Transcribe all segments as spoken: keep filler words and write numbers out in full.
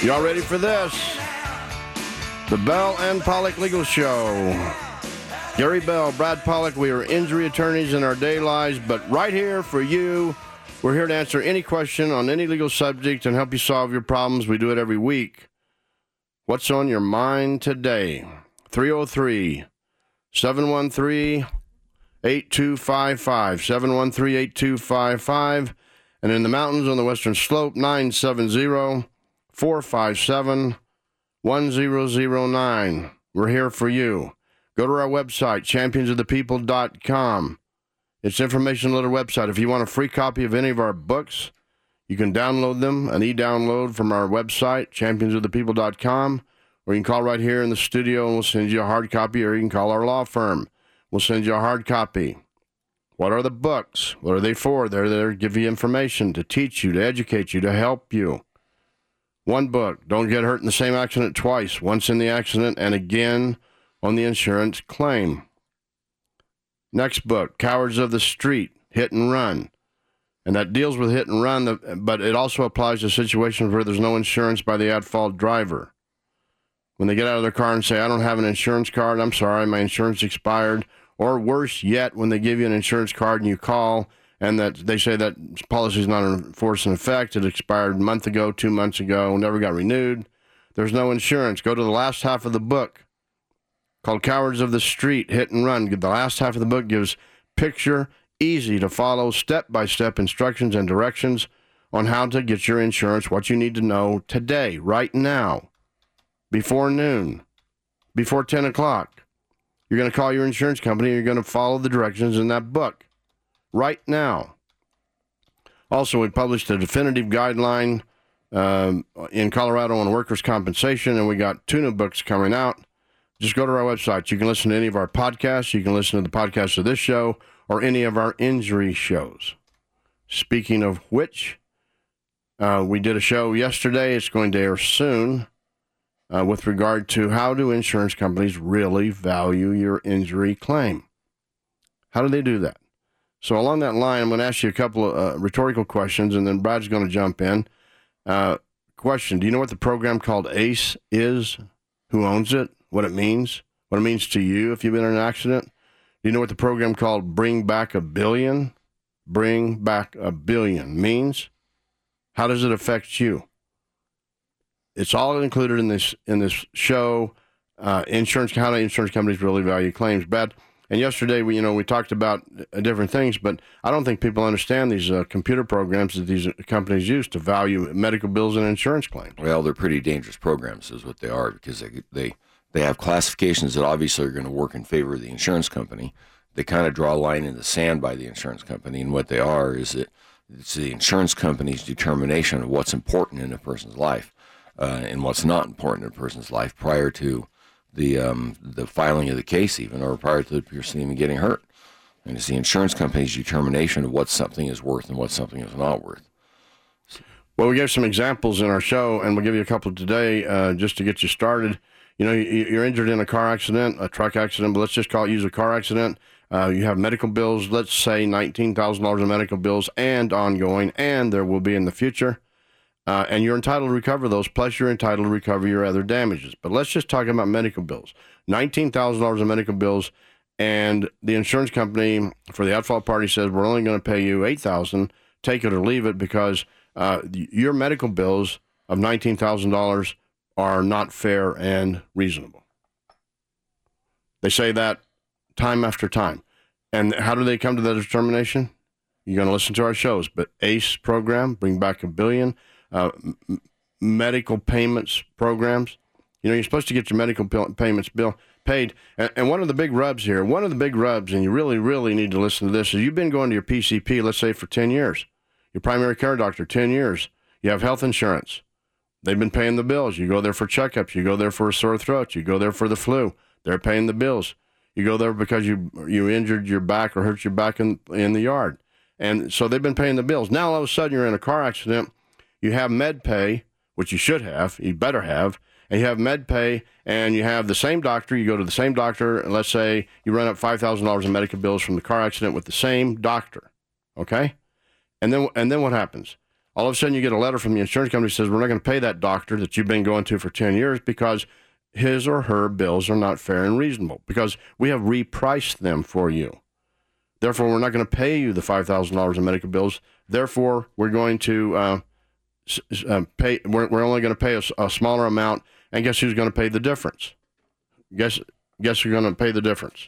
Y'all ready for this? The Bell and Pollock Legal Show. Gary Bell, Brad Pollock, we are injury attorneys in our day lives, but right here for you, we're here to answer any question on any legal subject and help you solve your problems. We do it every week. What's on your mind today? three oh three, seven one three, eight two five five, seven one three, eight two five five, and in the mountains on the western slope, nine seven zero, four five seven, one zero zero nine. We're here for you. Go to our website, champions of the people dot com. It's an information little website. If you want a free copy of any of our books, you can download them, an e-download from our website, champions of the people dot com, or you can call right here in the studio and we'll send you a hard copy, or you can call our law firm. We'll send you a hard copy. What are the books? What are they for? They're there to give you information, to teach you, to educate you, to help you. One book, Don't Get Hurt in the Same Accident Twice, once in the accident and again on the insurance claim. Next book, Cowards of the Street, Hit and Run. And that deals with hit and run, but it also applies to situations where there's no insurance by the at-fault driver. When they get out of their car and say, I don't have an insurance card, I'm sorry, my insurance expired. Or worse yet, when they give you an insurance card and you call and that they say that policy is not in force and effect, it expired a month ago, two months ago, never got renewed. There's no insurance. Go to the last half of the book called Cowards of the Street, Hit and Run. The last half of the book gives picture, easy to follow, step-by-step instructions and directions on how to get your insurance, what you need to know today, right now, before noon, before ten o'clock. You're going to call your insurance company and you're going to follow the directions in that book right now. Also, we published a definitive guideline um, in Colorado on workers' compensation, and we got two new books coming out. Just go to our website. You can listen to any of our podcasts. You can listen to the podcast of this show or any of our injury shows. Speaking of which, uh, we did a show yesterday. It's going to air soon uh, with regard to how do insurance companies really value your injury claim? How do they do that? So along that line, I'm going to ask you a couple of uh, rhetorical questions, and then Brad's going to jump in. Uh, question, do you know what the program called ACE is? Who owns it? What it means? What it means to you if you've been in an accident? Do you know what the program called Bring Back a Billion? Bring Back a Billion means? How does it affect you? It's all included in this in this show. Uh, insurance, how do insurance companies really value claims? Brad, and yesterday we you know we talked about different things, but I don't think people understand these uh, computer programs that these companies use to value medical bills and insurance claims. Well, they're pretty dangerous programs, is what they are, because they they. They have classifications that obviously are going to work in favor of the insurance company. They kind of draw a line in the sand by the insurance company, and what they are is that it's the insurance company's determination of what's important in a person's life uh, and what's not important in a person's life prior to the um, the filing of the case even, or prior to the person even getting hurt. And it's the insurance company's determination of what something is worth and what something is not worth. Well, we gave some examples in our show, and we'll give you a couple today uh, just to get you started. You know, you're injured in a car accident, a truck accident, but let's just call it use a car accident. Uh, you have medical bills, let's say nineteen thousand dollars in medical bills and ongoing, and there will be in the future. Uh, and you're entitled to recover those, plus you're entitled to recover your other damages. But let's just talk about medical bills. nineteen thousand dollars in medical bills, and the insurance company for the at-fault party says, we're only going to pay you eight thousand dollars, take it or leave it, because uh, your medical bills of nineteen thousand dollars are not fair and reasonable. They say that time after time. And how do they come to that determination? You're going to listen to our shows, but ACE program, Bring Back a Billion, uh, m- medical payments programs. You know, you're supposed to get your medical bill- payments bill paid. And, and one of the big rubs here, one of the big rubs, and you really, really need to listen to this, is you've been going to your P C P, let's say, for ten years. Your primary care doctor, ten years. You have health insurance. They've been paying the bills. You go there for checkups. You go there for a sore throat. You go there for the flu. They're paying the bills. You go there because you you injured your back or hurt your back in, in the yard. And so they've been paying the bills. Now, all of a sudden, you're in a car accident. You have med pay, which you should have. You better have. And you have med pay, and you have the same doctor. You go to the same doctor, and let's say you run up five thousand dollars in medical bills from the car accident with the same doctor, okay? And then and then what happens? all of a sudden you get a letter from the insurance company that says, we're not going to pay that doctor that you've been going to for ten years because his or her bills are not fair and reasonable, because we have repriced them for you. Therefore, we're not going to pay you the five thousand dollars in medical bills. Therefore, we're going to uh, uh, pay. We're, we're only going to pay a, a smaller amount. And guess who's going to pay the difference? Guess guess who's going to pay the difference?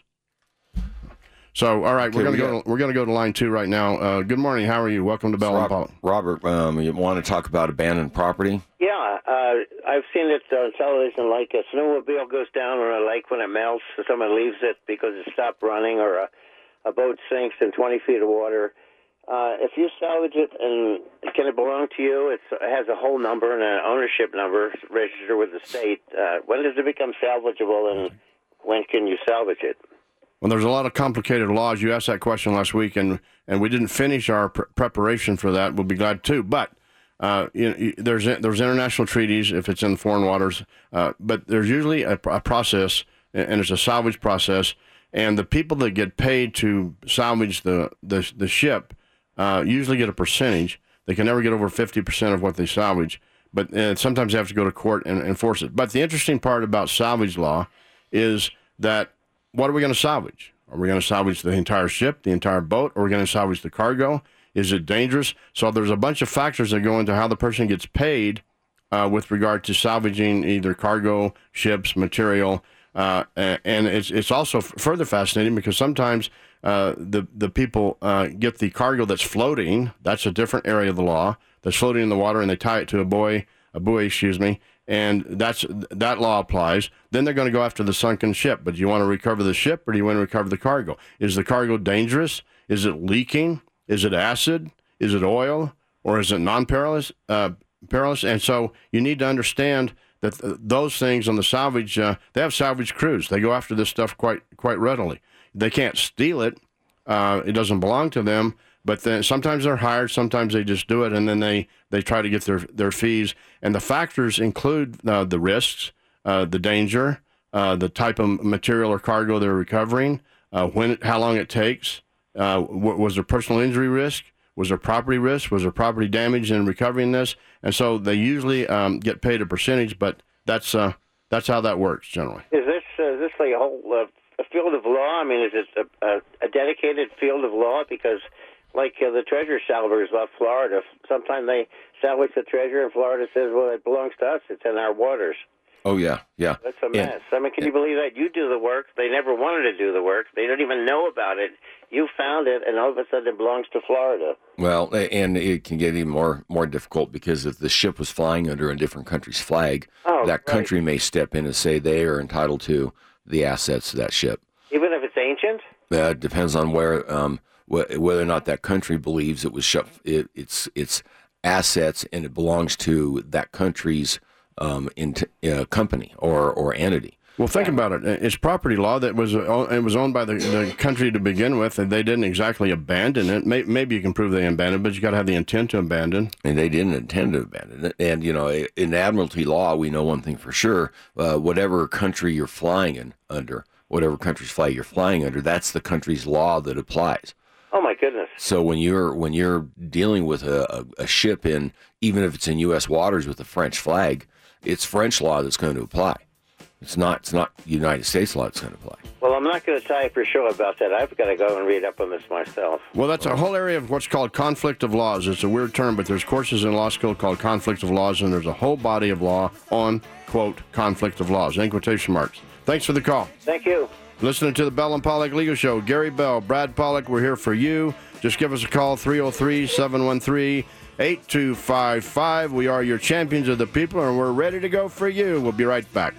So, all right, Okay, we're going we to go. To, we're going to go to line two right now. Uh, good morning. How are you? Welcome to Bell and Paul. Robert, um, you want to talk about abandoned property? Yeah, uh, I've seen it on television. Like a snowmobile goes down on a lake when it melts, or someone leaves it because it stopped running, or a, a boat sinks in twenty feet of water. Uh, if you salvage it, and can it belong to you? It's, it has a whole number and an ownership number registered with the state. Uh, when does it become salvageable, and when can you salvage it? Well, there's a lot of complicated laws. You asked that question last week, and, and we didn't finish our pr- preparation for that. We'll be glad to. But uh, you know, there's there's international treaties if it's in foreign waters. Uh, but there's usually a, a process, and it's a salvage process. And the people that get paid to salvage the the, the ship uh, usually get a percentage. They can never get over fifty percent of what they salvage. But uh, sometimes they have to go to court and enforce it. But the interesting part about salvage law is that, what are we going to salvage? Are we going to salvage the entire ship, the entire boat? Or are we going to salvage the cargo? Is it dangerous? So there's a bunch of factors that go into how the person gets paid uh, with regard to salvaging either cargo, ships, material. Uh, and it's it's also f- further fascinating because sometimes uh, the, the people uh, get the cargo that's floating. That's a different area of the law. That's floating in the water, and they tie it to a buoy, a buoy, excuse me. And that's that law applies. Then they're going to go after the sunken ship. But do you want to recover the ship, or do you want to recover the cargo? Is the cargo dangerous? Is it leaking? Is it acid? Is it oil? Or is it non-perilous? Uh, perilous? And so you need to understand that th- those things on the salvage, uh, they have salvage crews. They go after this stuff quite quite readily. They can't steal it. Uh, it doesn't belong to them. But then sometimes they're hired, sometimes they just do it, and then they, they try to get their, their fees. And the factors include uh, the risks, uh, the danger, uh, the type of material or cargo they're recovering, uh, when it, how long it takes, uh, w- was there personal injury risk, was there property risk, was there property damage in recovering this? And so they usually um, get paid a percentage, but that's uh, that's how that works generally. Is this uh, is this like a whole uh, a field of law? I mean, is it a, a, a dedicated field of law? Because like uh, the treasure salvers off Florida, sometimes they salvage the treasure, and Florida says, well, it belongs to us. It's in our waters. Oh, yeah, yeah. That's a mess. And, I mean, can you believe that? You do the work. They never wanted to do the work. They don't even know about it. You found it, and all of a sudden it belongs to Florida. Well, and it can get even more, more difficult because if the ship was flying under a different country's flag, oh, that country right. may step in and say they are entitled to the assets of that ship. Even if it's ancient? Uh, it depends on where... Um, whether or not that country believes it was shut, it, it's it's assets and it belongs to that country's um, in, uh, company or, or entity. Well, think about it. It's property law that was uh, it was owned by the, the country to begin with, and they didn't exactly abandon it. Maybe you can prove they abandoned, but you got to have the intent to abandon. And they didn't intend to abandon it. And you know, in admiralty law, we know one thing for sure: uh, whatever country you're flying in under, whatever country's flag you're flying under, that's the country's law that applies. Oh my goodness! So when you're when you're dealing with a, a, a ship in, even if it's in U S waters with a French flag, it's French law that's going to apply. It's not it's not United States law that's going to apply. Well, I'm not going to tell you for sure about that. I've got to go and read up on this myself. Well, that's a whole area of what's called conflict of laws. It's a weird term, but there's courses in law school called conflict of laws, and there's a whole body of law on, quote, conflict of laws, in quotation marks. Thanks for the call. Thank you. Listening to the Bell and Pollock Legal Show. Gary Bell, Brad Pollock, we're here for you. Just give us a call, three oh three, seven one three, eight two five five. We are your champions of the people, and we're ready to go for you. We'll be right back.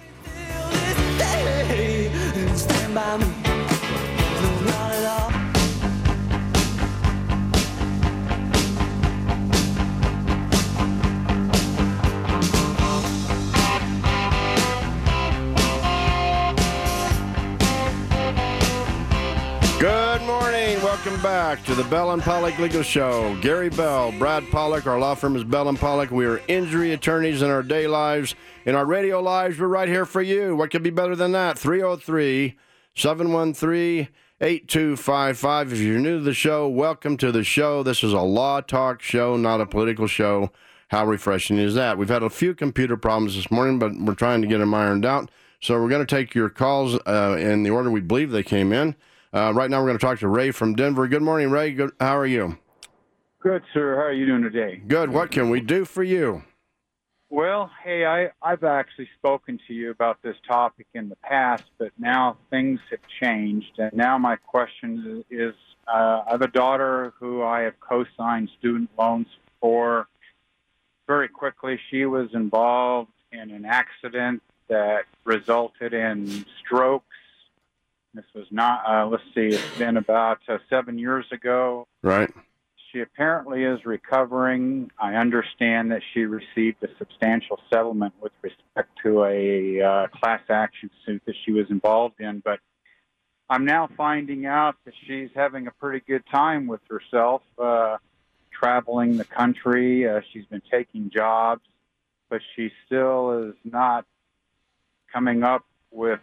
Good morning. Welcome back to the Bell and Pollock Legal Show. Gary Bell, Brad Pollock. Our law firm is Bell and Pollock. We are injury attorneys in our day lives. In our radio lives, we're right here for you. What could be better than that? three oh three, seven one three, eight two five five. If you're new to the show, welcome to the show. This is a law talk show, not a political show. How refreshing is that? We've had a few computer problems this morning, but we're trying to get them ironed out. So we're going to take your calls uh, in the order we believe they came in. Uh, right now we're going to talk to Ray from Denver. Good morning, Ray. Good. How are you? Good, sir. How are you doing today? Good. What can we do for you? Well, hey, I, I've actually spoken to you about this topic in the past, but now things have changed. And now my question is, uh, I have a daughter who I have co-signed student loans for. Very quickly, she was involved in an accident that resulted in strokes. This was not, uh, let's see, it's been about uh, seven years ago. Right. She apparently is recovering. I understand that she received a substantial settlement with respect to a uh, class action suit that she was involved in, but I'm now finding out that she's having a pretty good time with herself, uh, traveling the country. Uh, she's been taking jobs, but she still is not coming up with,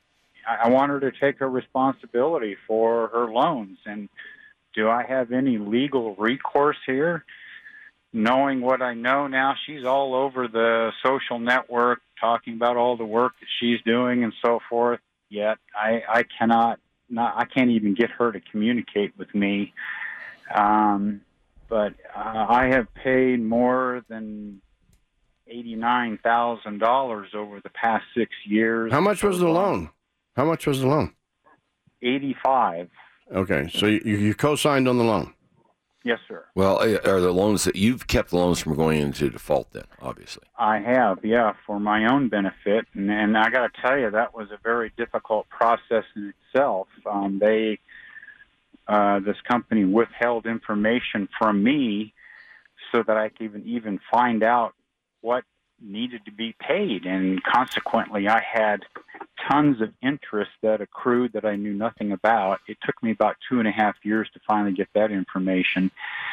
I want her to take her responsibility for her loans. And do I have any legal recourse here? Knowing what I know now, she's all over the social network talking about all the work that she's doing and so forth. Yet I, I cannot, not, I can't even get her to communicate with me. Um, but uh, I have paid more than eighty-nine thousand dollars over the past six years. How much was the loan? How much was the loan? eighty-five. Okay, so you, you co-signed on the loan. Yes, sir. Well, are the loans that you've kept the loans from going into default then, obviously? I have, yeah, for my own benefit. And, and I got to tell you, that was a very difficult process in itself. Um, they, uh, this company withheld information from me so that I could even, even find out what needed to be paid. And consequently, I had tons of interest that accrued that I knew nothing about. It took me about two and a half years to finally get that information.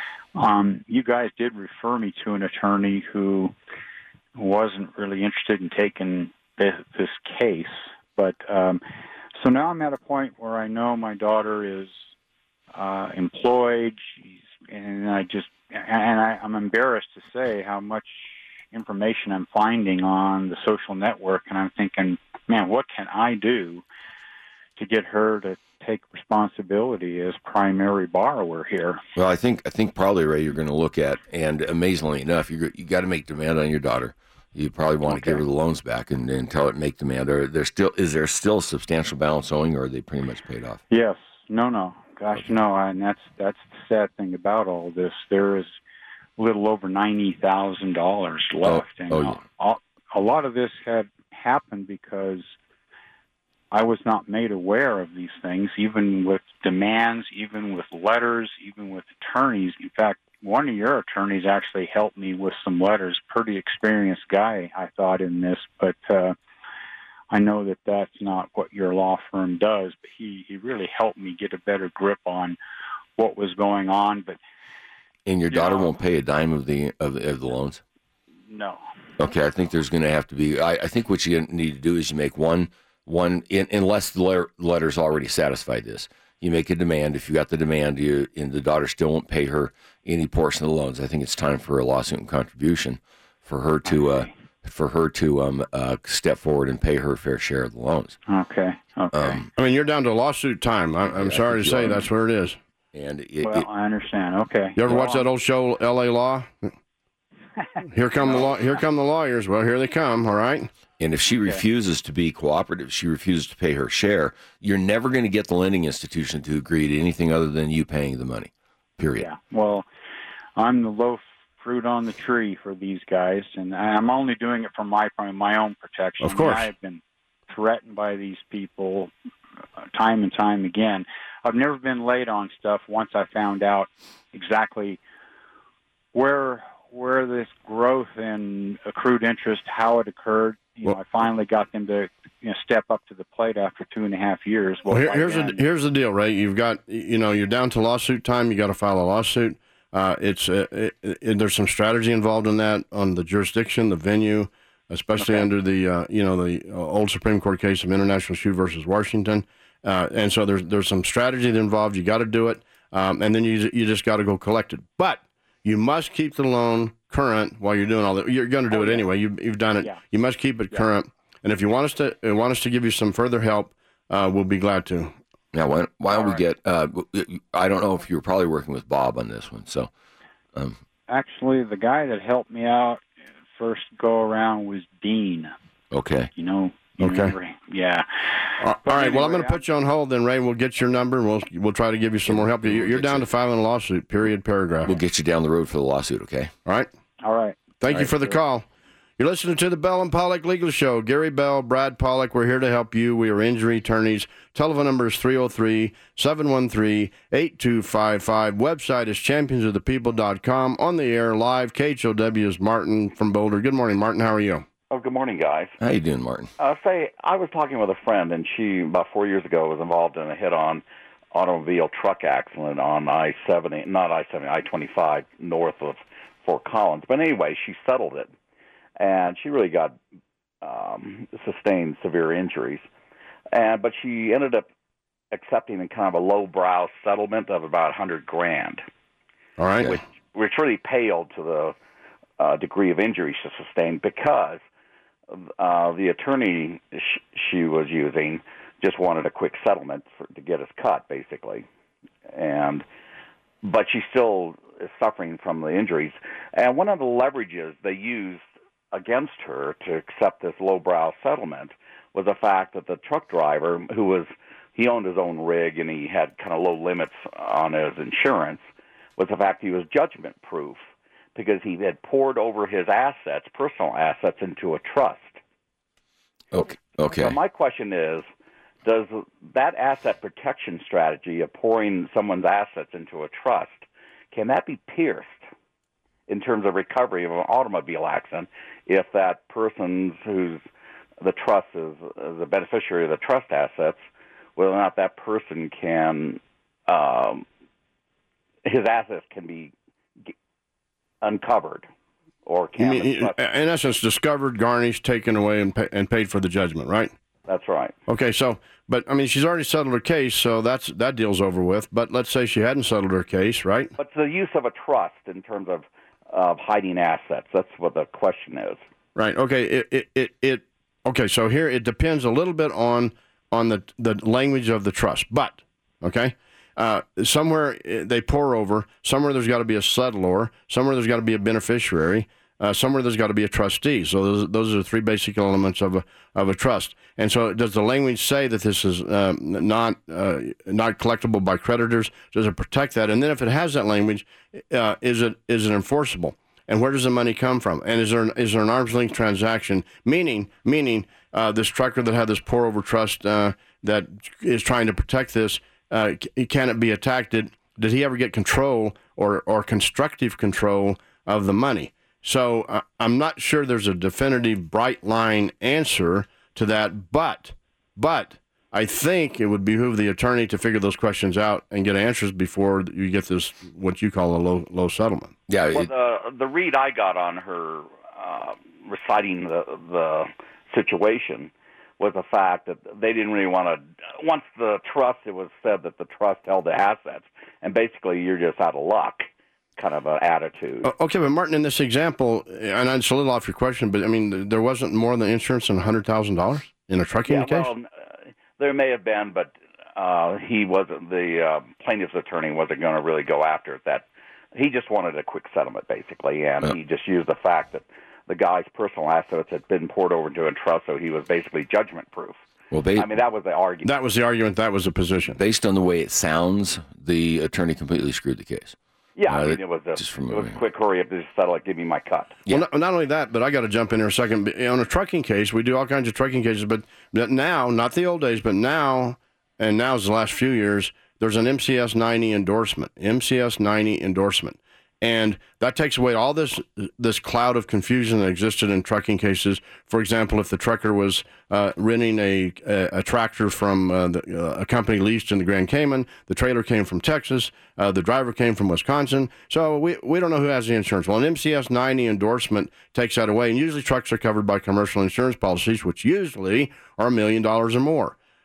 Um, you guys did refer me to an attorney who wasn't really interested in taking this, this case. But um, so now I'm at a point where I know my daughter is uh, employed, she's, and I just, and I, I'm embarrassed to say how much information I'm finding on the social network, and I'm thinking, man, what can I do to get her to take responsibility as primary borrower here? Well, I think I think probably, Ray, you're going to look at, and amazingly enough, you you got to make demand on your daughter. You probably want Okay. to give her the loans back and, and tell her to make demand. Or there still is there still a substantial balance owing, or are they pretty much paid off? Yes. No, no. Gosh, Okay. no. And that's that's the sad thing about all this. There is a little over ninety thousand dollars left. Oh, and oh, yeah. a, a lot of this had happened because I was not made aware of these things, even with demands, even with letters, even with attorneys. In fact, one of your attorneys actually helped me with some letters. Pretty experienced guy, I thought, in this, but uh, I know that that's not what your law firm does. But he, he really helped me get a better grip on what was going on. But And your daughter Yeah. won't pay a dime of the of, of the loans? no. Okay, I think there's going to have to be. I, I think what you need to do is you make one one in, unless the letter, letter's already satisfied this. You make a demand. If you got the demand, you and the daughter still won't pay her any portion of the loans. I think it's time for a lawsuit and contribution for her to uh, for her to um, uh, step forward and pay her fair share of the loans. Okay. Okay. Um, I mean, you're down to lawsuit time. I, I'm Yeah, I sorry to think you say are. that's where it is. and it, well, it, I understand. Okay. You ever Well, watch that old show, L A Law? Here come the law. Here come the lawyers. Well, here they come. All right. and if she refuses to be cooperative, she refuses to pay her share, you're never going to get the lending institution to agree to anything other than you paying the money. Period. Yeah. Well, I'm the low fruit on the tree for these guys, and I'm only doing it for my my own protection. Of course. I have been threatened by these people uh, time and time again. I've never been late on stuff once I found out exactly where where this growth in accrued interest, how it occurred. You know, Well- I finally got them to you know step up to the plate after two and a half years. Well, here, by here's the then- here's the deal, Ray. You've got you know you're down to lawsuit time. You got to file a lawsuit. Uh, it's uh, it, it, there's some strategy involved in that on the jurisdiction, the venue, especially Okay. under the uh, you know the uh, old Supreme Court case of International Shoe versus Washington. Uh, and so there's there's some strategy involved. You got to do it, um, and then you you just got to go collect it. But you must keep the loan current while you're doing all that. You're going to do oh, it yeah. anyway. You, you've done it. Yeah. You must keep it yeah. current. And if you want us to want us to give you some further help, uh, we'll be glad to. Now, why, why don't all we right. get? Uh, I don't know if you were probably working with Bob on this one. So, um, actually, the guy that helped me out first go around was Dean. Okay. You know. You okay. Remember? Yeah. Uh, all right. Anyway, well, I'm going to put you on hold then, Ray. We'll get your number, and we'll we'll try to give you some more help. You're, you're down to filing a lawsuit, period, paragraph. We'll get you down the road for the lawsuit, okay? All right? All right. Thank all you right, for the sir. call. You're listening to the Bell and Pollock Legal Show. Gary Bell, Brad Pollock, we're here to help you. We are injury attorneys. Telephone number is three oh three, seven one three, eight two five five. Website is champions of the people dot com. On the air, live, K H O W is Martin from Boulder. Good morning, Martin. How are you? Oh, good morning, guys. How you doing, Martin? Uh, say, I was talking with a friend, and she, about four years ago, was involved in a head-on automobile truck accident on I seventy, not I seventy, I twenty-five, north of Fort Collins. But anyway, she settled it, and she really got um, sustained severe injuries. And but she ended up accepting a kind of a low-brow settlement of about a hundred grand. All right. Which, which really paled to the uh, degree of injury she sustained because Uh, the attorney sh- she was using just wanted a quick settlement for, to get us cut, basically, and but she still is suffering from the injuries. And one of the leverages they used against her to accept this lowbrow settlement was the fact that the truck driver, who was he owned his own rig and he had kind of low limits on his insurance, was the fact he was judgment-proof, because he had poured over his assets, personal assets, into a trust. Okay. Okay. So my question is, does that asset protection strategy of pouring someone's assets into a trust, can that be pierced in terms of recovery of an automobile accident if that person who's the trust is, is the beneficiary of the trust assets, whether or not that person can, um, his assets can be uncovered, or can mean, in essence, discovered, garnished, taken away, and, pay, and paid for the judgment, right? That's right. Okay, so, but I mean, she's already settled her case, so that's that deal's over with. But let's say she hadn't settled her case, right? But the use of a trust in terms of of hiding assets, that's what the question is. Right. Okay. It it it, it okay. So here it depends a little bit on on the the language of the trust, but okay. Uh, somewhere they pour over, somewhere there's got to be a settlor, somewhere there's got to be a beneficiary, uh, somewhere there's got to be a trustee. So those those are the three basic elements of a of a trust. And so, does the language say that this is uh, not uh, not collectible by creditors? Does it protect that? And then, if it has that language, uh, is it is it enforceable? And where does the money come from? And is there an, is there an arm's length transaction? Meaning meaning uh, this trucker that had this pour over trust uh, that is trying to protect this. Uh, can it be attacked? Did, did he ever get control or, or constructive control of the money? So uh, I'm not sure there's a definitive bright line answer to that, but but I think it would behoove the attorney to figure those questions out and get answers before you get this, what you call a low low settlement. Yeah. Well, it, the the read I got on her uh, reciting the the situation was the fact that they didn't really want to, once the trust, it was said that the trust held the assets, and basically you're just out of luck kind of an attitude. Okay, but Martin, in this example, and it's a little off your question, but I mean, there wasn't more than insurance than one hundred thousand dollars in a trucking yeah, case? Well, uh, there may have been, but uh, he wasn't, the uh, plaintiff's attorney wasn't going to really go after it. That, he just wanted a quick settlement, basically, and uh, he just used the fact that the guy's personal assets had been poured over into a trust, so he was basically judgment-proof. Well, they, I mean, that was the argument. That was the argument. That was the position. Based on the way it sounds, the attorney completely screwed the case. Yeah, uh, I mean, it was a, just from it was a quick hurry up, just settle it, give me my cut. Yeah. Well, not, not only that, but I got to jump in here a second. On a trucking case, we do all kinds of trucking cases, but now, not the old days, but now, and now is the last few years, there's an M C S ninety endorsement, M C S ninety endorsement. And that takes away all this this cloud of confusion that existed in trucking cases. For example, if the trucker was uh, renting a, a, a tractor from uh, the, uh, a company leased in the Grand Cayman, the trailer came from Texas, uh, the driver came from Wisconsin, so we, we don't know who has the insurance. Well, an M C S ninety endorsement takes that away, and usually trucks are covered by commercial insurance policies, which usually are a million dollars or more.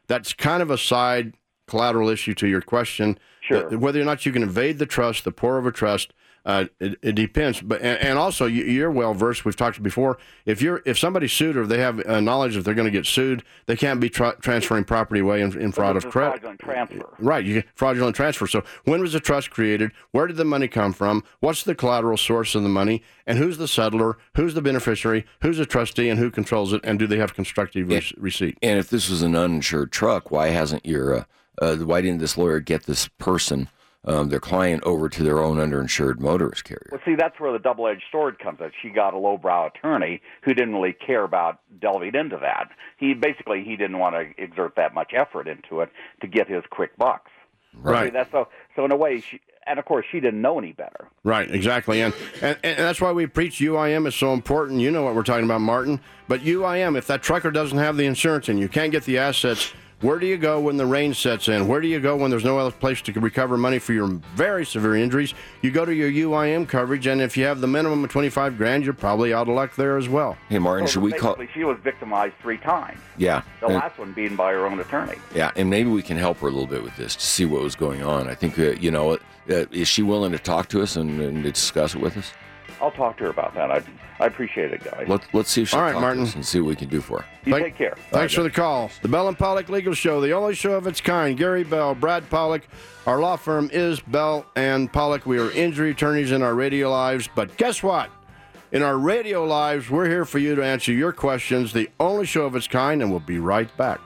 that's kind of a side collateral issue to your question. Sure. Uh, whether or not you can evade the trust, the pour of a trust, uh, it, it depends. But and, and also, you, you're well versed. We've talked before. If you're if somebody's sued or they have uh, knowledge that they're going to get sued, they can't be tra- transferring property away in, in fraud It's of a credit. fraudulent transfer. Right, you get fraudulent transfer. So when was the trust created? Where did the money come from? What's the collateral source of the money? And who's the settler? Who's the beneficiary? Who's the trustee? And who controls it? And do they have constructive Yeah. re- receipt? And if this was an uninsured truck, why hasn't your uh, uh, why didn't this lawyer get this person, um, their client, over to their own underinsured motorist carrier? Well, see, that's where the double-edged sword comes in. She got a lowbrow attorney who didn't really care about delving into that. He basically he didn't want to exert that much effort into it to get his quick bucks. Right. See, that's so. So in a way, she, and of course, she didn't know any better. Right, exactly. And, and and that's why we preach U I M is so important. You know what we're talking about, Martin. But U I M, if that trucker doesn't have the insurance and you can't get the assets, where do you go when the rain sets in? Where do you go when there's no other place to recover money for your very severe injuries? You go to your U I M coverage, and if you have the minimum of twenty-five grand, you're probably out of luck there as well. Hey, Martin, So should we call? basically, she was victimized three times. Yeah. The and- last one being by her own attorney. Yeah, and maybe we can help her a little bit with this to see what was going on. I think, uh, you know, uh, is she willing to talk to us and, and discuss it with us? I'll talk to her about that. I I appreciate it, guys. Let, let's see if she'll All right, talk Martin. to us and see what we can do for her. You Thank- take care. Thanks for the call. The Bell and Pollock Legal Show, the only show of its kind. Gary Bell, Brad Pollock. Our law firm is Bell and Pollock. We are injury attorneys in our radio lives. But guess what? In our radio lives, we're here for you to answer your questions. The only show of its kind, and we'll be right back.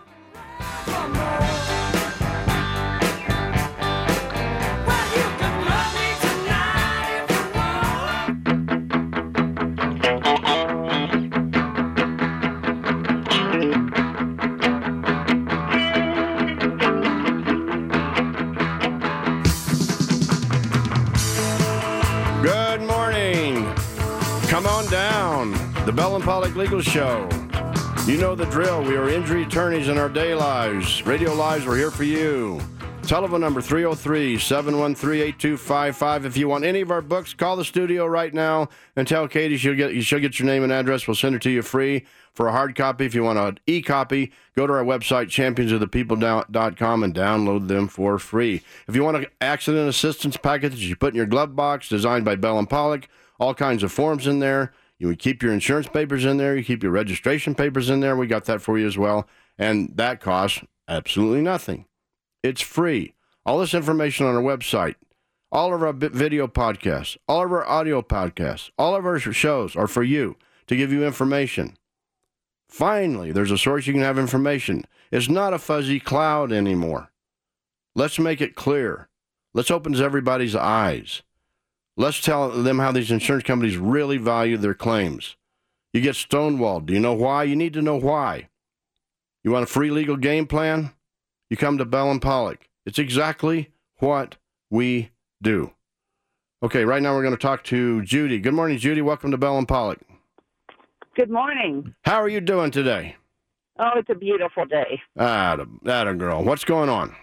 Good morning. Come on down. The Bell and Pollock Legal Show. You know the drill. We are injury attorneys in our day lives. Radio lives, we're here for you. Telephone number three oh three, seven one three, eight two five five. If you want any of our books, call the studio right now and tell Katie she'll get, she'll get your name and address. We'll send it to you free for a hard copy. If you want an e-copy, go to our website, champions of the people dot com, and download them for free. If you want an accident assistance package you put in your glove box, designed by Bell and Pollock, all kinds of forms in there. You would keep your insurance papers in there. You keep your registration papers in there. We got that for you as well. And that costs absolutely nothing. It's free. All this information on our website, all of our video podcasts, all of our audio podcasts, all of our shows are for you, to give you information. Finally, there's a source you can have information. It's not a fuzzy cloud anymore. Let's make it clear. Let's open everybody's eyes. Let's tell them how these insurance companies really value their claims. You get stonewalled. Do you know why? You need to know why. You want a free legal game plan? You come to Bell and Pollock. It's exactly what we do. Okay, right now we're going to talk to Judy. Good morning, Judy. Welcome to Bell and Pollock. Good morning. How are you doing today? Oh, it's a beautiful day. Atta, atta girl. What's going on?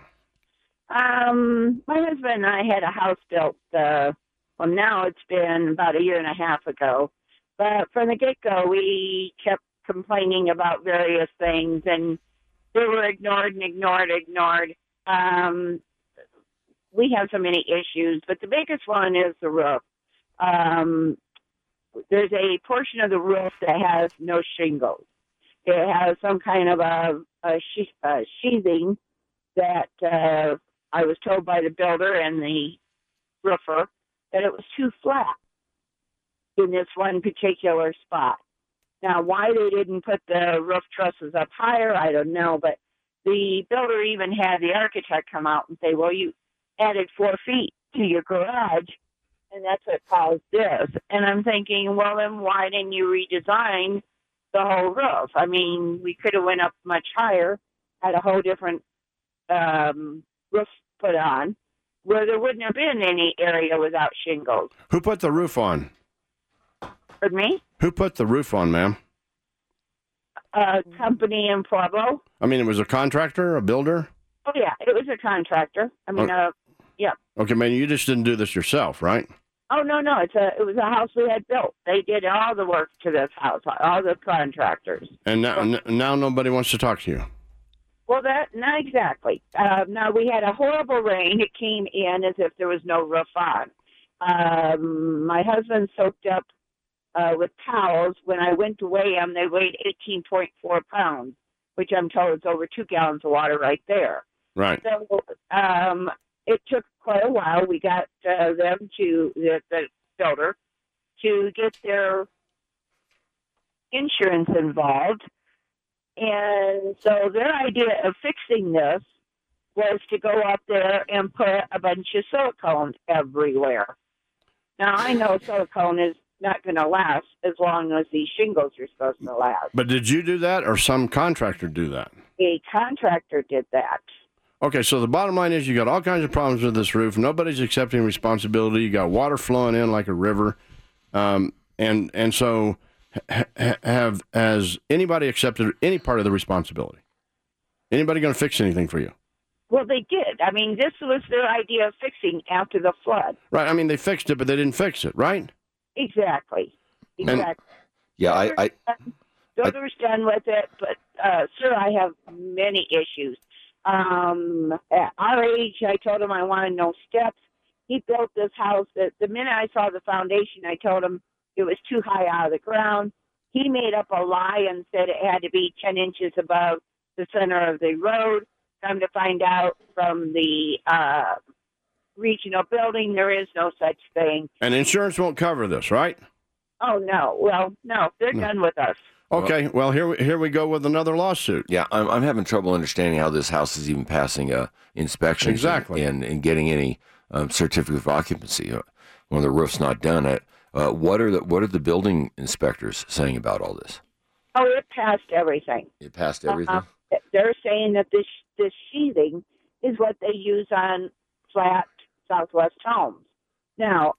Um, my husband and I had a house built, uh, well, now it's been about a year and a half ago. But from the get-go, we kept complaining about various things, and they were ignored and ignored, ignored. Um, we have so many issues, but the biggest one is the roof. Um, there's a portion of the roof that has no shingles. It has some kind of a, a, she- a sheathing that uh, I was told by the builder and the roofer that it was too flat in this one particular spot. Now, why they didn't put the roof trusses up higher, I don't know, but the builder even had the architect come out and say, well, you added four feet to your garage, and that's what caused this. And I'm thinking, well, then why didn't you redesign the whole roof? I mean, we could have went up much higher, had a whole different um, roof put on, where there wouldn't have been any area without shingles. Who put the roof on? Pardon me? Who put the roof on, ma'am? A company in Pueblo. I mean, it was a contractor, a builder? Oh, yeah, it was a contractor. I mean, uh, yeah. Okay, man, you just didn't do this yourself, right? Oh, no, no, it's a, it was a house we had built. They did all the work to this house, all the contractors. And now, n- now nobody wants to talk to you. Well, that not exactly. Uh, now we had a horrible rain. It came in as if there was no roof on. Um, my husband soaked up uh, with towels. When I went to weigh them, they weighed eighteen point four pounds, which I'm told is over two gallons of water right there. Right. So um, it took quite a while. We got uh, them to the, the builder to get their insurance involved. And so their idea of fixing this was to go up there and put a bunch of silicone everywhere. Now, I know silicone is not going to last as long as these shingles are supposed to last. But did you do that or some contractor do that? A contractor did that. Okay, so the bottom line is you got all kinds of problems with this roof. Nobody's accepting responsibility. You got water flowing in like a river. Um, and and so ha- have has anybody accepted any part of the responsibility? Anybody going to fix anything for you? Well, they did. I mean, this was their idea of fixing after the flood. Right. I mean, they fixed it, but they didn't fix it, right? Exactly. Exactly. And, yeah, I... I Builder's done with it, but, uh, sir, I have many issues. Um, at our age, I told him I wanted no steps. He built this house. The, the minute I saw the foundation, I told him it was too high out of the ground. He made up a lie and said it had to be ten inches above the center of the road. Come to find out from the uh, regional building, there is no such thing. and insurance won't cover this, right? Oh, no. Well, no, they're No. done with us. Okay, well, here we, here we go with another lawsuit. Yeah, I'm, I'm having trouble understanding how this house is even passing uh, inspections Exactly. and, and, and getting any um, certificate of occupancy uh, when the roof's not done. Uh, uh, what are the what are the building inspectors saying about all this? Oh, it passed everything. It passed everything? Uh, they're saying that this this sheathing is what they use on flat Southwest homes. Now,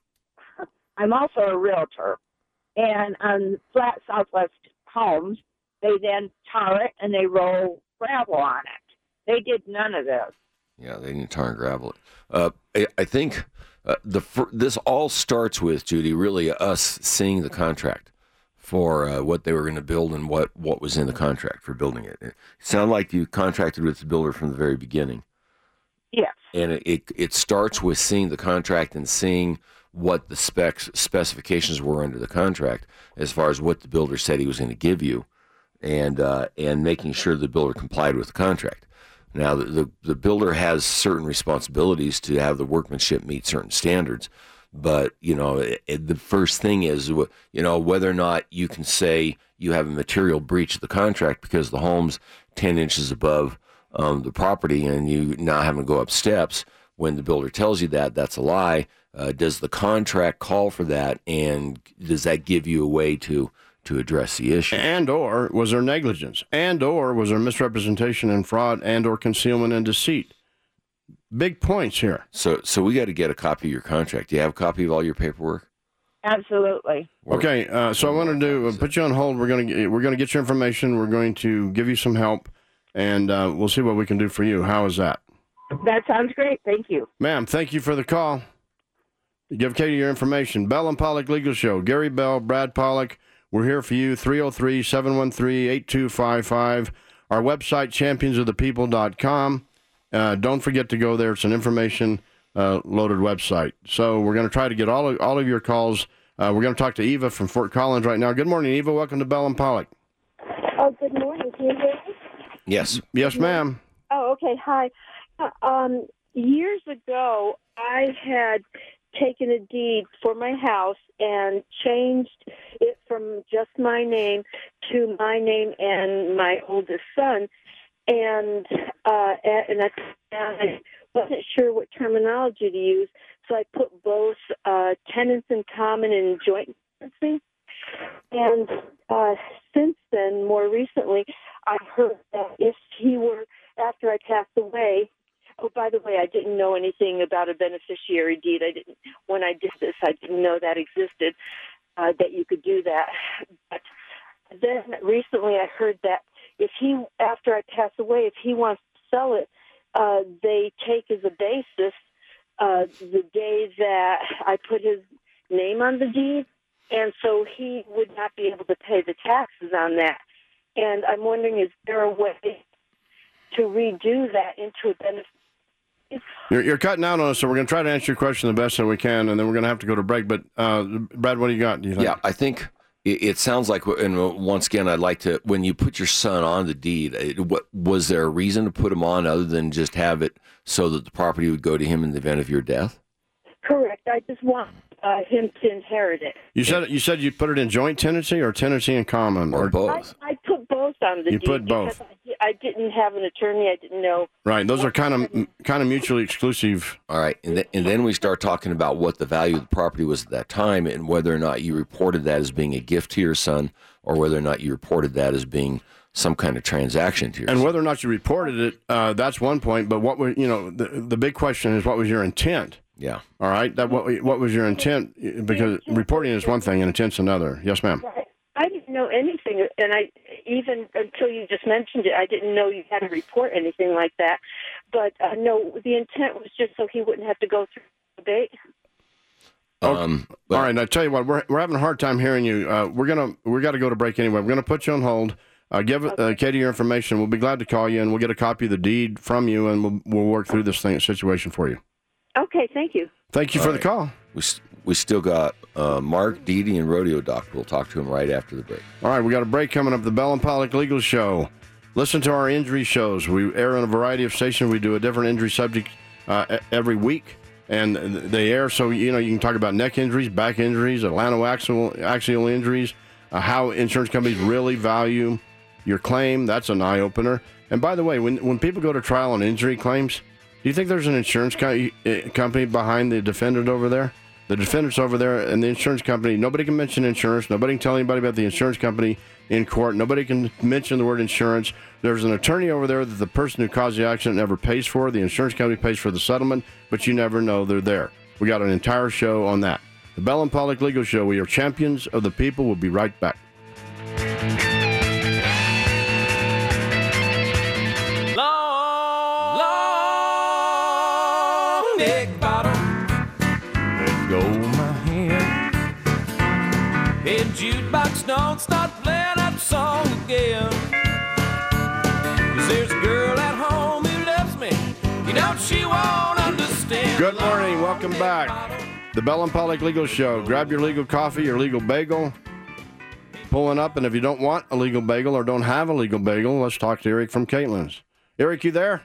I'm also a realtor, and on flat Southwest homes, they then tar it and they roll gravel on it. They did none of this. Yeah, they need to tar and gravel it. Uh, I, I think uh, the fir- this all starts with, Judy, really us seeing the contract for uh, what they were going to build and what, what was in the contract for building it. It sounded like you contracted with the builder from the very beginning. Yes. And it, it, it starts with seeing the contract and seeing what the specs specifications were under the contract as far as what the builder said he was going to give you, and uh, and making sure the builder complied with the contract. Now, the, the, the builder has certain responsibilities to have the workmanship meet certain standards, but, you know, it, it, the first thing is, you know, whether or not you can say you have a material breach of the contract because the home's ten inches above um, the property and you now having to go up steps when the builder tells you that, that's a lie. Uh, does the contract call for that, and does that give you a way to to address the issue? And or was there negligence? And or was there misrepresentation and fraud and or concealment and deceit? Big points here. So so we got to get a copy of your contract. Do you have a copy of all your paperwork? Absolutely. Okay, uh, so I wanted to uh, put you on hold. We're going to we're going to get your information. We're going to give you some help, and uh, we'll see what we can do for you. How is that? That sounds great. Thank you. Ma'am, thank you for the call. Give Katie your information. Bell and Pollock Legal Show. Gary Bell, Brad Pollock. We're here for you. three oh three, seven one three, eight two five five. Our website, champions of the people dot com. Uh, don't forget to go there. It's an information uh, loaded website. So we're going to try to get all of, all of your calls. Uh, we're going to talk to Eva from Fort Collins right now. Good morning, Eva. Welcome to Bell and Pollock. Oh, good morning. Can you hear me? Yes. Yes, ma'am. Oh, okay. Hi. Uh, Um, years ago, I had taken a deed for my house and changed it from just my name to my name and my oldest son. And uh, and I, I wasn't sure what terminology to use, so I put both uh, tenants in common and joint tenancy. And uh, since then, more recently, I heard that if he were, after I passed away, oh, by the way, I didn't know anything about a beneficiary deed. I didn't, when I did this, I didn't know that existed, uh, that you could do that. But then recently I heard that if he, after I pass away, if he wants to sell it, uh, they take as a basis uh, the day that I put his name on the deed, and so he would not be able to pay the taxes on that. And I'm wondering, is there a way to redo that into a benefit. You're, you're cutting out on us, so we're going to try to answer your question the best that we can, and then we're going to have to go to break. But, uh, Brad, what do you got? Do you think? Yeah, I think it, it sounds like, and once again, I'd like to, when you put your son on the deed, it, what, was there a reason to put him on other than just have it so that the property would go to him in the event of your death? Correct. I just want uh, him to inherit it. You said you said you put it in joint tenancy or tenancy in common? Or Or both? I, I put both on the You deed put both. because I, di- I didn't have an attorney. I didn't know. Right. Those are kind of kind of mutually exclusive. All right, and, th- and then we start talking about what the value of the property was at that time and whether or not you reported that as being a gift to your son or whether or not you reported that as being some kind of transaction to your And son. whether or not you reported it, uh, that's one point. But what was, you know, the, the big question is what was your intent? Yeah. All right. That what what was your intent? Because reporting is one thing and intent's another. Yes, ma'am. Right. I didn't know anything, and I even until you just mentioned it, I didn't know you had to report anything like that. But uh, no, the intent was just so he wouldn't have to go through debate. Um, but- All right. Now, I tell you what, we're we're having a hard time hearing you. Uh, we're gonna we got to go to break anyway. We're gonna put you on hold. Uh, give uh, Katie your information. We'll be glad to call you, and we'll get a copy of the deed from you, and we'll we'll work through this thing situation for you. Okay, thank you. Thank you All for right. the call. We, s- we still got uh, Mark, Dee Dee, and Rodeo Doc. We'll talk to him right after the break. All right, we got a break coming up. The Bell and Pollock Legal Show. Listen to our injury shows. We air on a variety of stations. We do a different injury subject uh, e- every week, and they air so you know you can talk about neck injuries, back injuries, atlantoaxial axial injuries, uh, how insurance companies really value your claim. That's an eye opener. And by the way, when when people go to trial on injury claims, do you think there's an insurance co- company behind the defendant over there? The defendant's over there, and the insurance company, nobody can mention insurance. Nobody can tell anybody about the insurance company in court. Nobody can mention the word insurance. There's an attorney over there that the person who caused the accident never pays for. The insurance company pays for the settlement, but you never know they're there. We got an entire show on that. The Bell and Pollock Legal Show. We are champions of the people. We'll be right back. Long, long neck bottom. Let go my hand. Hey, jukebox, don't start playing that song again. 'Cause there's a girl at home who loves me. You know she won't understand. Good morning. Welcome back. The Bell and Pollock Legal Show. Grab your legal coffee, your legal bagel. Pulling up, and if you don't want a legal bagel or don't have a legal bagel, let's talk to Eric from Caitlin's. Eric, you there?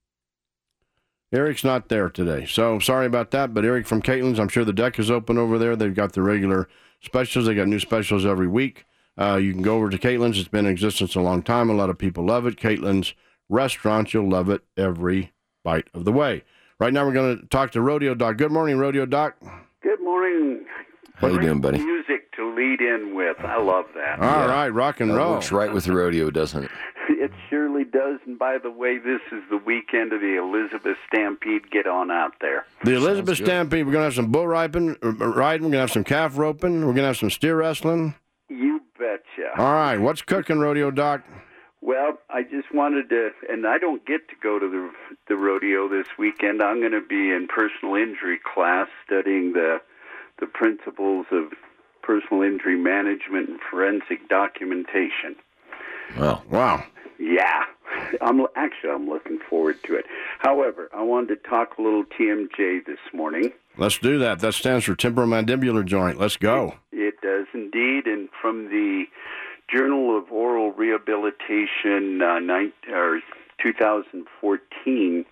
Eric's not there today, so sorry about that, but Eric from Caitlin's, I'm sure the deck is open over there. They've got the regular specials. They got new specials every week. Uh, you can go over to Caitlin's. It's been in existence a long time. A lot of people love it. Caitlin's Restaurant, you'll love it every bite of the way. Right now we're going to talk to Rodeo Doc. Good morning, Rodeo Doc. Good morning. How you doing, buddy? Music to lead in with. I love that. All right, rock and That roll. works right with the rodeo, doesn't it? It surely does. And by the way, this is the weekend of the Elizabeth Stampede. Get on out there. The Elizabeth good. Stampede, we're going to have some bull riding, uh, riding. We're going to have some calf roping. We're going to have some steer wrestling. You betcha. All right, what's cooking, Rodeo Doc? Well, I just wanted to, and I don't get to go to the the rodeo this weekend. I'm going to be in personal injury class studying the the principles of personal injury management and forensic documentation. Wow. Wow. Yeah, I'm actually I'm looking forward to it. However, I wanted to talk a little T M J this morning. Let's do that. That stands for temporomandibular joint. Let's go. It does indeed, and from the Journal of Oral Rehabilitation, uh, nine, or two thousand fourteen,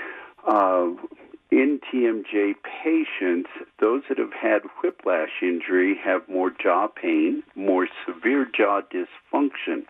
uh, in T M J patients, those that have had whiplash injury have more jaw pain, more severe jaw dysfunction.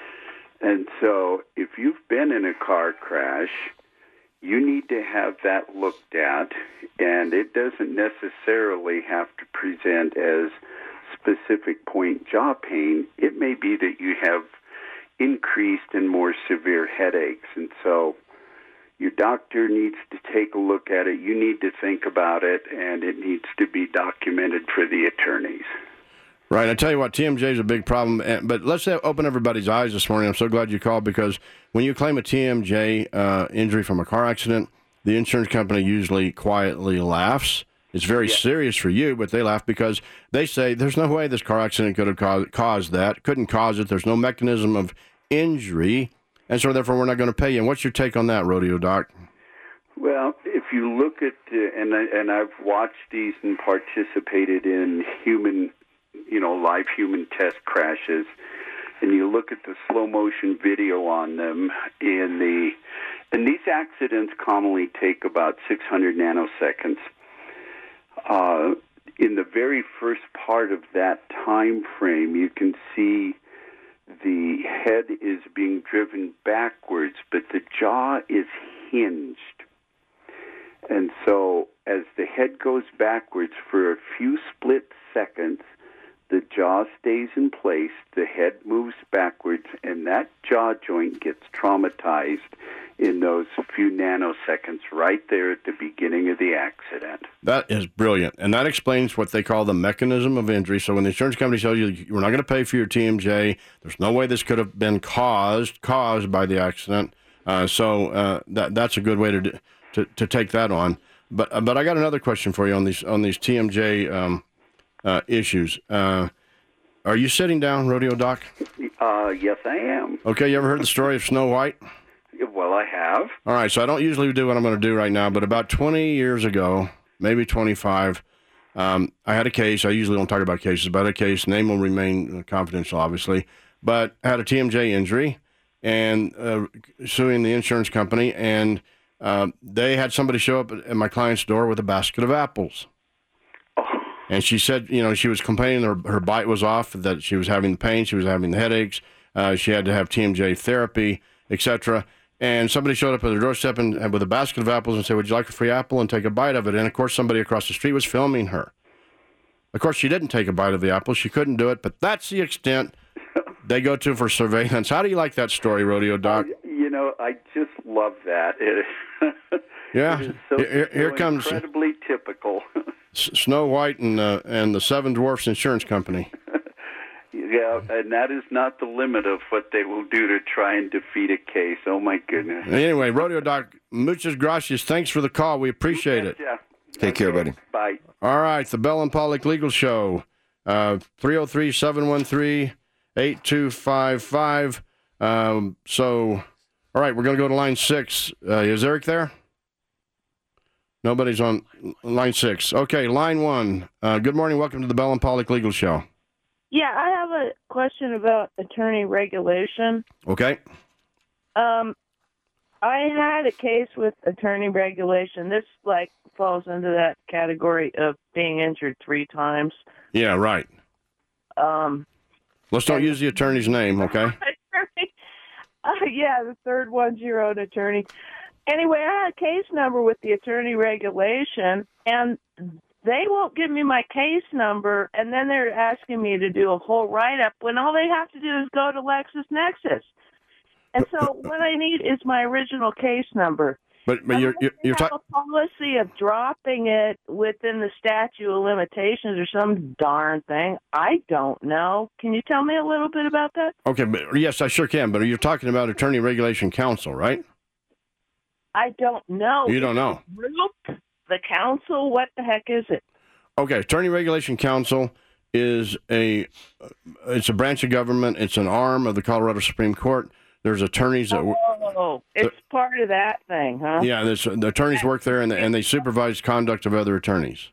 And so if you've been in a car crash, you need to have that looked at, and it doesn't necessarily have to present as specific point jaw pain. It may be that you have increased and more severe headaches, and so your doctor needs to take a look at it. You need to think about it, and it needs to be documented for the attorneys. Right. I tell you what, T M J is a big problem, and- but let's have, open everybody's eyes this morning. I'm so glad you called, because when you claim a T M J uh, injury from a car accident, the insurance company usually quietly laughs. It's very yeah. serious for you, but they laugh because they say there's no way this car accident could have caused, caused that, couldn't cause it. There's no mechanism of injury. and so therefore we're not going to pay you. And what's your take on that, Rodeo Doc? Well, if you look at, uh, and, I, and I've watched these and participated in human, you know, live human test crashes, and you look at the slow motion video on them, in the, and these accidents commonly take about six hundred nanoseconds. Uh, in the very first part of that time frame, you can see the head is being driven backwards, but the jaw is hinged. And so as the head goes backwards for a few split seconds, the jaw stays in place, the head moves backwards, and that jaw joint gets traumatized in those few nanoseconds right there at the beginning of the accident. That is brilliant. And that explains what they call the mechanism of injury. So when the insurance company tells you we're not going to pay for your T M J, there's no way this could have been caused caused by the accident. Uh, so uh, that that's a good way to, to to take that on. But uh, but I got another question for you on these on these T M J um, uh, issues. Uh, are you sitting down, Rodeo Doc? Uh, yes, I am. Okay, you ever heard the story of Snow White? Well, I have. All right, so I don't usually do what I'm going to do right now, but about twenty years ago, maybe twenty-five, um, I had a case. I usually don't talk about cases, but I had a case. Name will remain confidential, obviously. But I had a T M J injury and uh, suing the insurance company, and uh, they had somebody show up at my client's door with a basket of apples. And she said, you know, she was complaining her, her bite was off, that she was having the pain, she was having the headaches, uh, she had to have T M J therapy, et cetera. And somebody showed up at her doorstep and, and with a basket of apples and said, would you like a free apple, and take a bite of it? And, of course, somebody across the street was filming her. Of course, she didn't take a bite of the apple. She couldn't do it, but that's the extent they go to for surveillance. How do you like that story, Rodeo Doc? Uh, you know, I just love that. It, yeah, it is so, here, here so comes incredibly typical. Snow White and uh, and the Seven Dwarfs Insurance Company. Yeah, and that is not the limit of what they will do to try and defeat a case. Oh, my goodness. Anyway, Rodeo Doc, muchas gracias. Thanks for the call. We appreciate it. Yeah. Take care, buddy. Bye. All right, the Bell and Pollock Legal Show, uh, three oh three, seven one three, eight two five five. Um, so, all right, we're going to go to line six. Uh, is Eric there? Nobody's on line six. Okay, line one. Uh, good morning. Welcome to the Bell and Pollock Legal Show. Yeah, I have a question about attorney regulation. Okay. Um, I had a case with attorney regulation. This, like, falls into that category of being injured three times. Yeah, right. Um, Let's don't use the attorney's name, okay? uh, yeah, the third one's your own attorney. Anyway, I had a case number with the attorney regulation, and they won't give me my case number, and then they're asking me to do a whole write-up when all they have to do is go to LexisNexis. And so what I need is my original case number. But but you're you're, you're talking a policy of dropping it within the statute of limitations or some darn thing. I don't know. Can you tell me a little bit about that? Okay, but yes, I sure can. But you're talking about Attorney Regulation Council, right? I don't know. You don't know. Group, the council, what the heck is it? Okay, Attorney Regulation Council is a it's a branch of government. It's an arm of the Colorado Supreme Court. There's attorneys that. Oh, it's part of that thing, huh? Yeah, there's, the attorneys work there, and they, and they supervise conduct of other attorneys.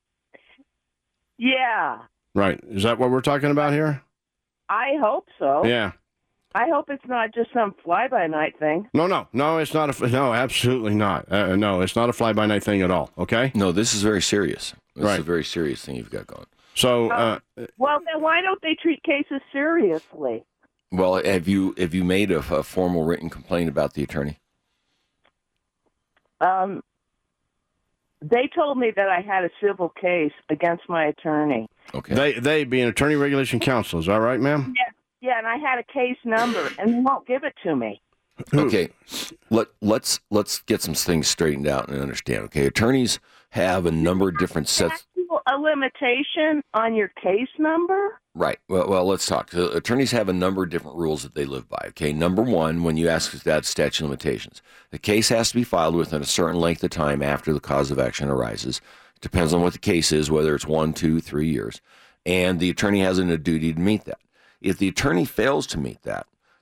Yeah. Right. Is that what we're talking about here? I hope so. Yeah. I hope it's not just some fly-by-night thing. No, no, no. It's not a. No, absolutely not. Uh, no, it's not a fly-by-night thing at all. Okay. No, this is very serious. This right. is a very serious thing you've got going. So. Uh, well, then why don't they treat cases seriously? Well, have you have you made a, a formal written complaint about the attorney? Um, they told me that I had a civil case against my attorney. Okay. They they being Attorney Regulation Council, is that right, ma'am? Yeah, yeah, and I had a case number, and they won't give it to me. Okay, let let's let's get some things straightened out and understand. Okay, attorneys have a number of different sets. A limitation on your case number? Right. Well, well, let's talk. So attorneys have a number of different rules that they live by. Okay. Number one, when you ask that statute of limitations, the case has to be filed within a certain length of time after the cause of action arises. It depends on what the case is, whether it's one, two, three years, and the attorney has a duty to meet that. If the attorney fails to meet that,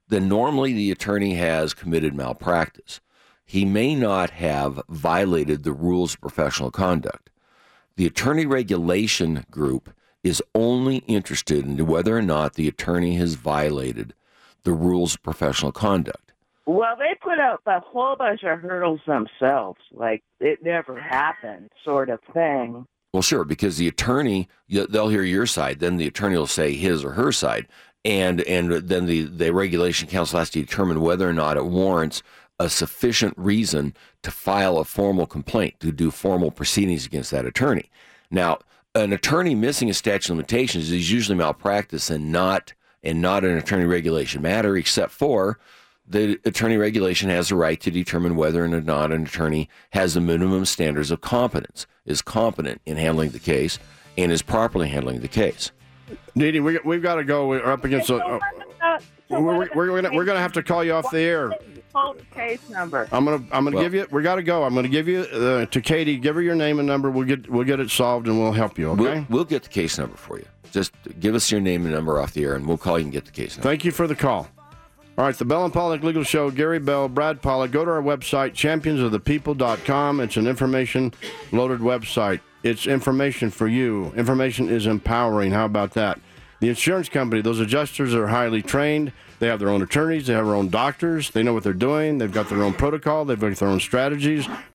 then normally the attorney has committed malpractice. He may not have violated the rules of professional conduct. The attorney regulation group is only interested in whether or not the attorney has violated the rules of professional conduct. Well, they put up a whole bunch of hurdles themselves, like it never happened sort of thing. Well, sure, because the attorney, they'll hear your side, then the attorney will say his or her side, and and then the, the regulation council has to determine whether or not it warrants a sufficient reason to file a formal complaint, to do formal proceedings against that attorney. Now, an attorney missing a statute of limitations is usually malpractice and not and not an attorney regulation matter, except for the attorney regulation has the right to determine whether or not an attorney has the minimum standards of competence, is competent in handling the case, and is properly handling the case. Dee Dee, we, we've got to go. We're up against a... Uh, we're we're going to we're gonna have to call you off the air. Hold the case number. I'm gonna I'm gonna Well, give you. We got to go. I'm gonna give you uh, to Katie. Give her your name and number. We'll get we'll get it solved and we'll help you. Okay. We'll, we'll get the case number for you. Just give us your name and number off the air, and we'll call you and get the case number. Thank you for the call. All right, the Bell and Pollock Legal Show, Gary Bell, Brad Pollock. Go to our website, champions of the people dot com. It's an information-loaded website. It's information for you. Information is empowering. How about that? The insurance company, those adjusters are highly trained. They have their own attorneys. They have their own doctors. They know what they're doing. They've got their own protocol. They've got their own strategies.